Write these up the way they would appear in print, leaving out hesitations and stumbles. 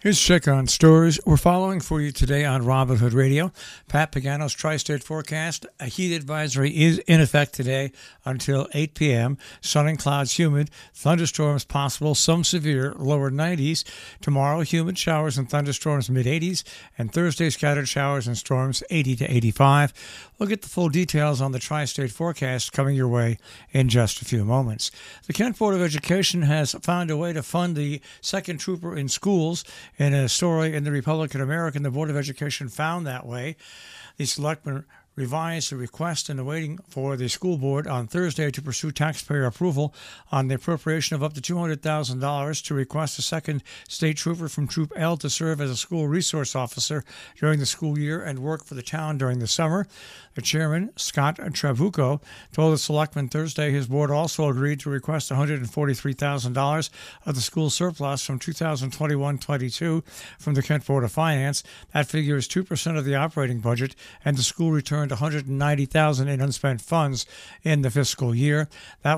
Here's a check on stories we're following for you today on Robin Hood Radio. Pat Pagano's Tri-State Forecast. A heat advisory is in effect today until 8 p.m. Sun and clouds, humid. Thunderstorms possible, some severe, lower 90s. Tomorrow, humid showers and thunderstorms, mid-80s. And Thursday, scattered showers and storms, 80 to 85. We'll get the full details on the Tri-State Forecast coming your way in just a few moments. The Kent Board of Education has found a way to fund the second trooper in schools. In a story in the Republican American, the Board of Education found that way. The selectmen revised the request and waiting for the school board on Thursday to pursue taxpayer approval on the appropriation of up to $200,000 to request a second state trooper from Troop L to serve as a school resource officer during the school year and work for the town during the summer. The chairman, Scott Trabucco, told the selectmen Thursday his board also agreed to request $143,000 of the school surplus from 2021-22 from the Kent Board of Finance. That figure is 2% of the operating budget, and the school returned $190,000 in unspent funds in the fiscal year. That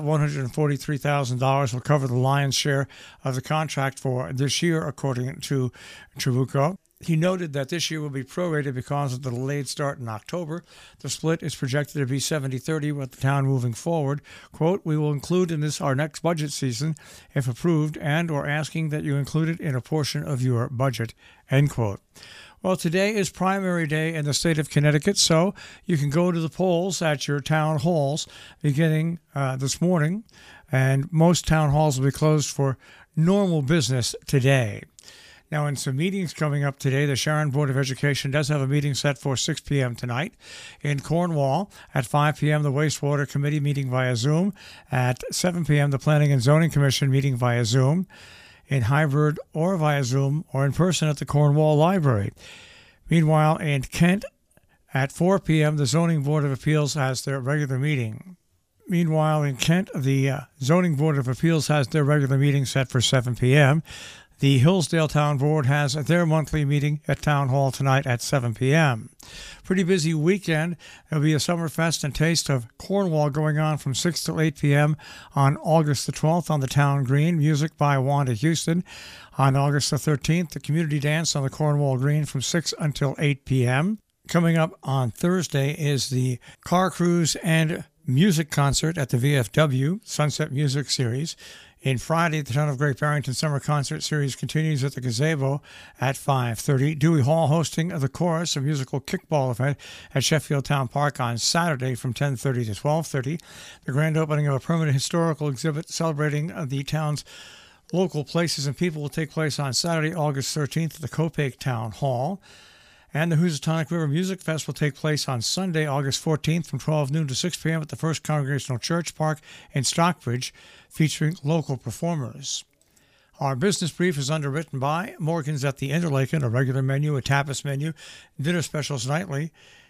$143,000 will cover the lion's share of the contract for this year, according to Trabucco. He noted that this year will be prorated because of the delayed start in October. The split is projected to be 70-30 with the town moving forward. Quote, "We will include in this our next budget season, if approved, and or asking that you include it in a portion of your budget," end quote. Well, today is primary day in the state of Connecticut, so you can go to the polls at your town halls beginning this morning, and most town halls will be closed for normal business today. Now, in some meetings coming up today, the Sharon Board of Education does have a meeting set for 6 p.m. tonight. In Cornwall, at 5 p.m., the Wastewater Committee meeting via Zoom. At 7 p.m., the Planning and Zoning Commission meeting via Zoom. In hybrid or via Zoom or in person at the Cornwall Library. Meanwhile, in Kent, at 4 p.m., the Zoning Board of Appeals has their regular meeting. Meanwhile, in Kent, the Zoning Board of Appeals has their regular meeting set for 7 p.m. The Hillsdale Town Board has their monthly meeting at Town Hall tonight at 7 p.m. Pretty busy weekend. There'll be a Summerfest and Taste of Cornwall going on from 6 to 8 p.m. on August the 12th on the Town Green. Music by Wanda Houston. On August the 13th, the Community Dance on the Cornwall Green from 6 until 8 p.m. Coming up on Thursday is the Car Cruise and Music Concert at the VFW Sunset Music Series. In Friday, the Town of Great Barrington Summer Concert Series continues at the gazebo at 5:30. Dewey Hall hosting the Chorus, a musical kickball event at Sheffield Town Park on Saturday from 10:30 to 12:30. The grand opening of a permanent historical exhibit celebrating the town's local places and people will take place on Saturday, August 13th at the Copake Town Hall. And the Housatonic River Music Fest will take place on Sunday, August 14th from 12 noon to 6 p.m. at the First Congregational Church Park in Stockbridge, featuring local performers. Our business brief is underwritten by Morgan's at the Interlaken, a regular menu, a tapas menu, dinner specials nightly,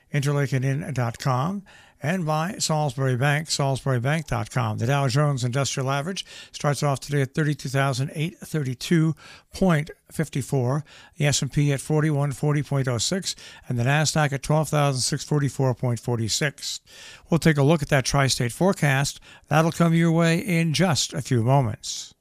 interlakenin.com, and by Salisbury Bank, salisburybank.com. The Dow Jones Industrial Average starts off today at 32,832.54, the S&P at 4140.06, and the NASDAQ at 12,644.46. We'll take a look at that tri-state forecast. That'll come your way in just a few moments.